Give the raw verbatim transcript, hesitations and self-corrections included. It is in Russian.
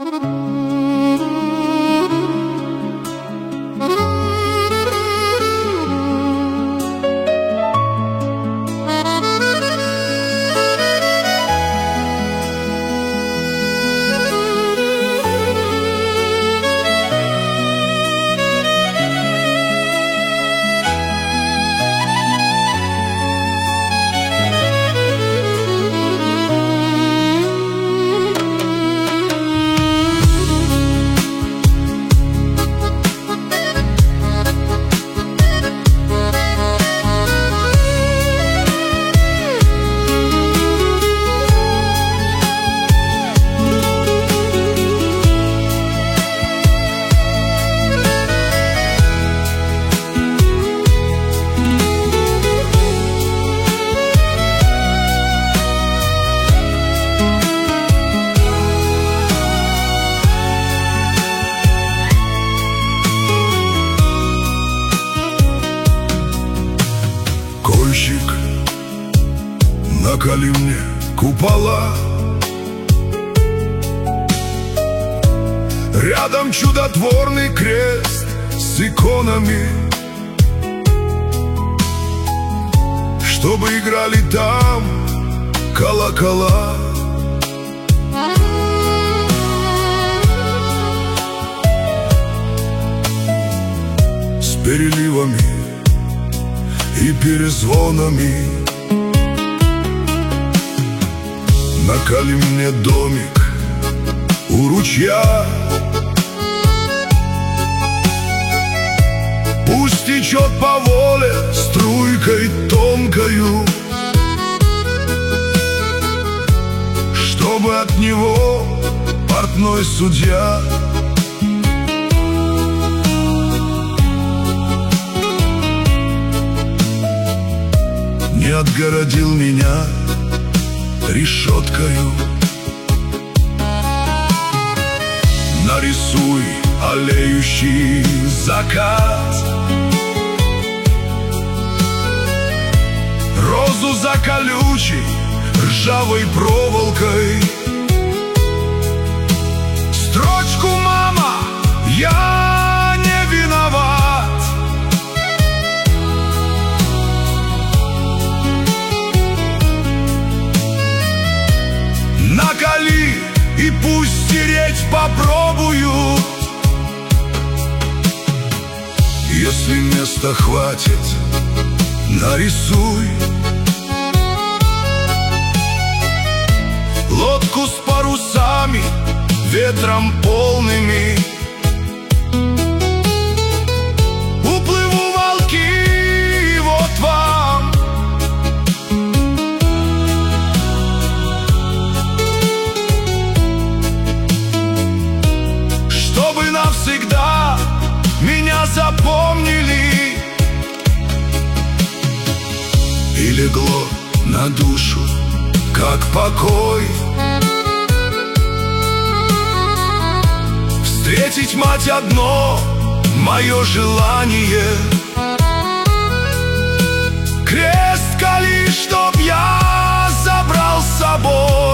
Кольщик, наколи мне купола. Рядом чудотворный крест с иконами, чтобы играли там колокола. С переливами и перезвонами. Наколи мне домик у ручья. Пусть течет по воле струйкой тонкою, чтобы от него портной судья не отгородил меня решеткою. Нарисуй алеющий закат, розу за колючей ржавой проволокой. Строчку, мама, я не виноват. Наколи и пусть стереть попробуют. Если места хватит, нарисуй лодку с парусами, ветром полными. Уплыву волки, вот вам. Чтобы навсегда меня запомнили. И легло на душу, как покой, встретить мать одно мое желание. Крест кали, чтоб я забрал с собой.